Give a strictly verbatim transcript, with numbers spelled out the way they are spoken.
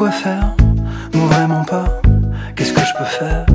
quoi faire? Non, vraiment pas. Qu'est-ce que je peux faire?